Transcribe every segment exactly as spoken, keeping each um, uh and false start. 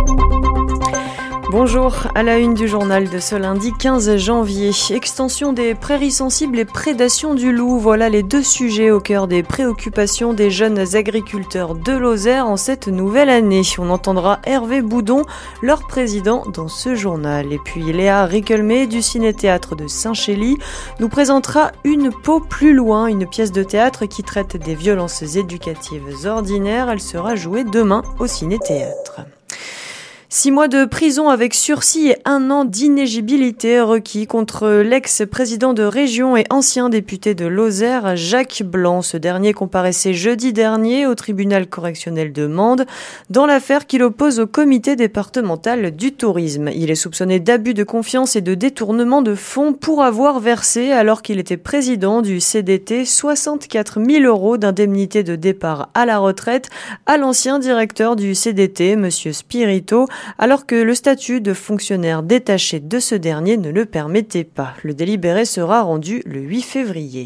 Bonjour, à la une du journal de ce lundi quinze janvier. Extension des prairies sensibles et prédation du loup, voilà les deux sujets au cœur des préoccupations des jeunes agriculteurs de Lozère en cette nouvelle année. On entendra Hervé Boudon, leur président, dans ce journal. Et puis Léa Rickelmé du Ciné-Théâtre de Saint-Chély nous présentera Une peau plus loin, une pièce de théâtre qui traite des violences éducatives ordinaires. Elle sera jouée demain au Ciné-Théâtre. Six mois de prison avec sursis et un an d'inéligibilité requis contre l'ex-président de région et ancien député de Lozère, Jacques Blanc. Ce dernier comparaissait jeudi dernier au tribunal correctionnel de Mende dans l'affaire qu'il oppose au comité départemental du tourisme. Il est soupçonné d'abus de confiance et de détournement de fonds pour avoir versé, alors qu'il était président du C D T, soixante-quatre mille euros d'indemnité de départ à la retraite à l'ancien directeur du C D T, M. Spirito, alors que le statut de fonctionnaire détaché de ce dernier ne le permettait pas. Le délibéré sera rendu le huit février.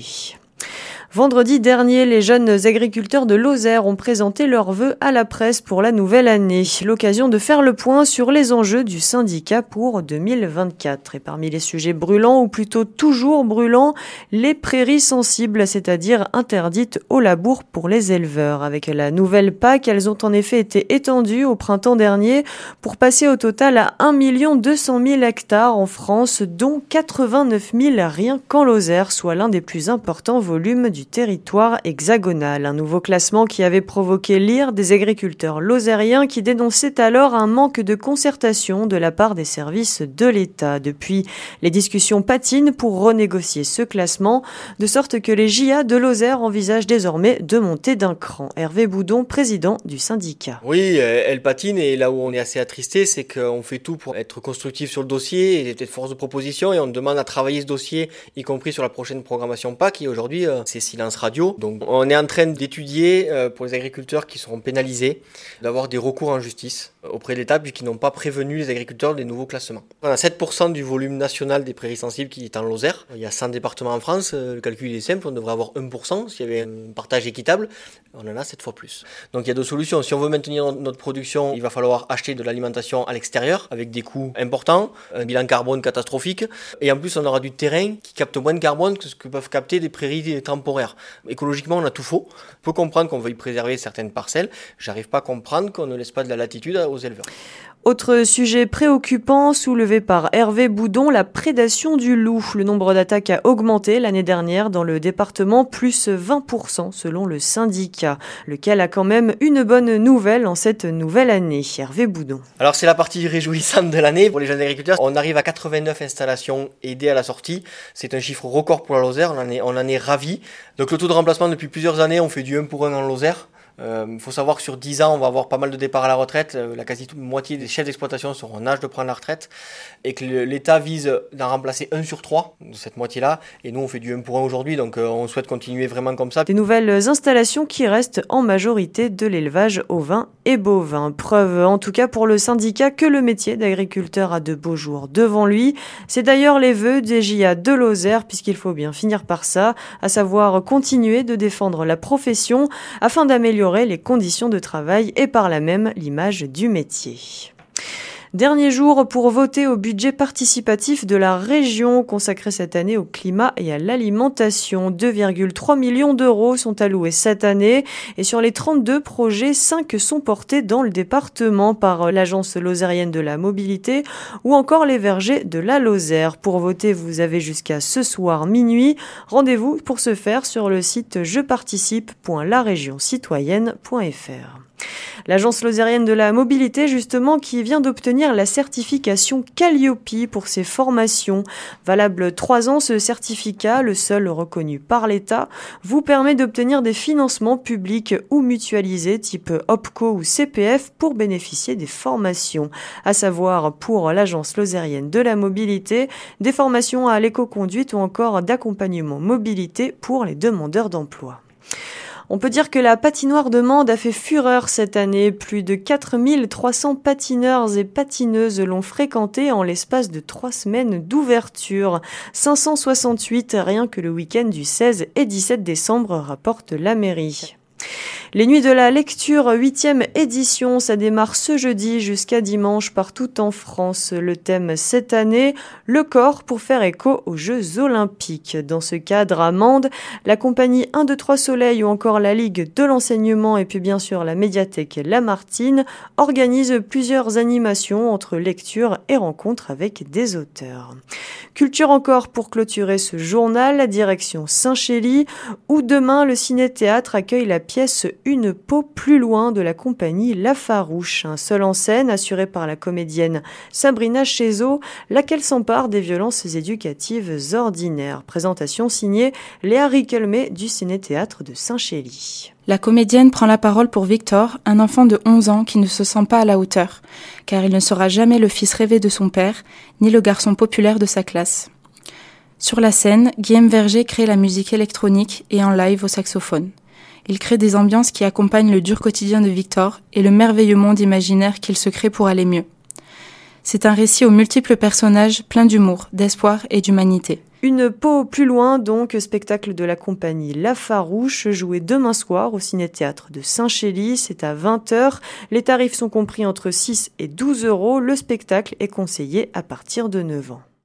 Vendredi dernier, les jeunes agriculteurs de Lozère ont présenté leurs vœux à la presse pour la nouvelle année. L'occasion de faire le point sur les enjeux du syndicat pour deux mille vingt-quatre. Et parmi les sujets brûlants, ou plutôt toujours brûlants, les prairies sensibles, c'est-à-dire interdites au labour pour les éleveurs. Avec la nouvelle P A C, elles ont en effet été étendues au printemps dernier pour passer au total à un million deux cent mille hectares en France, dont quatre-vingt-neuf mille rien qu'en Lozère, soit l'un des plus importants volumes du territoire hexagonal. Un nouveau classement qui avait provoqué l'ire des agriculteurs lozériens qui dénonçaient alors un manque de concertation de la part des services de l'État. Depuis, les discussions patinent pour renégocier ce classement, de sorte que les J A de Lozère envisagent désormais de monter d'un cran. Hervé Boudon, président du syndicat. Oui, elle patine, et là où on est assez attristé, c'est qu'on fait tout pour être constructif sur le dossier et être force de proposition, et on demande à travailler ce dossier, y compris sur la prochaine programmation P A C, et aujourd'hui, c'est silence radio. Donc on est en train d'étudier euh, pour les agriculteurs qui seront pénalisés, d'avoir des recours en justice auprès de l'État puisqu'ils n'ont pas prévenu les agriculteurs des nouveaux classements. On a sept pour cent du volume national des prairies sensibles qui est en Lozère. Il y a cent départements en France, le calcul est simple, on devrait avoir un pour cent s'il y avait un partage équitable. On en a sept fois plus. Donc il y a deux solutions. Si on veut maintenir notre production, il va falloir acheter de l'alimentation à l'extérieur avec des coûts importants, un bilan carbone catastrophique, et en plus on aura du terrain qui capte moins de carbone que ce que peuvent capter des prairies temporaires. Écologiquement, on a tout faux. On peut comprendre qu'on veuille préserver certaines parcelles. J'arrive pas à comprendre qu'on ne laisse pas de la latitude aux éleveurs. Autre sujet préoccupant soulevé par Hervé Boudon, la prédation du loup. Le nombre d'attaques a augmenté l'année dernière dans le département, plus vingt pour cent selon le syndicat, lequel a quand même une bonne nouvelle en cette nouvelle année. Hervé Boudon. Alors c'est la partie réjouissante de l'année pour les jeunes agriculteurs. On arrive à quatre-vingt-neuf installations aidées à la sortie. C'est un chiffre record pour la Lozère, on en est, on en est ravis. Donc le taux de remplacement depuis plusieurs années, on fait du un pour un en Lozère. Il euh, faut savoir que sur dix ans, on va avoir pas mal de départs à la retraite. Euh, la quasi-moitié des chefs d'exploitation seront en âge de prendre la retraite. Et que le, l'État vise d'en remplacer un sur trois de cette moitié-là. Et nous, on fait du un pour un aujourd'hui. Donc, euh, on souhaite continuer vraiment comme ça. Des nouvelles installations qui restent en majorité de l'élevage ovin et bovin. Preuve, en tout cas pour le syndicat, que le métier d'agriculteur a de beaux jours devant lui. C'est d'ailleurs les vœux des J A de Lozère, puisqu'il faut bien finir par ça, à savoir continuer de défendre la profession afin d'améliorer les conditions de travail et par là même l'image du métier. Dernier jour pour voter au budget participatif de la région consacré cette année au climat et à l'alimentation. deux virgule trois millions d'euros sont alloués cette année et sur les trente-deux projets, cinq sont portés dans le département par l'Agence lozérienne de la mobilité ou encore les vergers de la Lozère. Pour voter, vous avez jusqu'à ce soir minuit. Rendez-vous pour ce faire sur le site je participe point la région citoyenne point f r. L'Agence lozérienne de la mobilité, justement, qui vient d'obtenir la certification Calliope pour ses formations. Valable trois ans, ce certificat, le seul reconnu par l'État, vous permet d'obtenir des financements publics ou mutualisés type OPCO ou C P F pour bénéficier des formations. À savoir, pour l'Agence lozérienne de la mobilité, des formations à l'éco-conduite ou encore d'accompagnement mobilité pour les demandeurs d'emploi. On peut dire que la patinoire de Mende a fait fureur cette année. Plus de quatre mille trois cents patineurs et patineuses l'ont fréquentée en l'espace de trois semaines d'ouverture. cinq cent soixante-huit rien que le week-end du seize et dix-sept décembre, rapporte la mairie. Les Nuits de la Lecture, huitième édition, ça démarre ce jeudi jusqu'à dimanche partout en France. Le thème cette année, le corps pour faire écho aux Jeux Olympiques. Dans ce cadre, à Mende, la compagnie un deux trois Soleil ou encore la Ligue de l'enseignement et puis bien sûr la médiathèque Lamartine organisent plusieurs animations entre lecture et rencontres avec des auteurs. Culture encore pour clôturer ce journal, la direction Saint-Chély, où demain le ciné-théâtre accueille la pièce Une peau plus loin de la compagnie Lafarouche, un seul en scène assuré par la comédienne Sabrina Chezo, laquelle s'empare des violences éducatives ordinaires. Présentation signée Léa Riquelme du ciné-théâtre de Saint-Chély. La comédienne prend la parole pour Victor, un enfant de onze ans qui ne se sent pas à la hauteur, car il ne sera jamais le fils rêvé de son père, ni le garçon populaire de sa classe. Sur la scène, Guillaume Verger crée la musique électronique et en live au saxophone. Il crée des ambiances qui accompagnent le dur quotidien de Victor et le merveilleux monde imaginaire qu'il se crée pour aller mieux. C'est un récit aux multiples personnages plein d'humour, d'espoir et d'humanité. Une peau plus loin, donc, spectacle de la compagnie Lafarouche, joué demain soir au ciné-théâtre de Saint-Chély. C'est à vingt heures. Les tarifs sont compris entre six et douze euros. Le spectacle est conseillé à partir de neuf ans.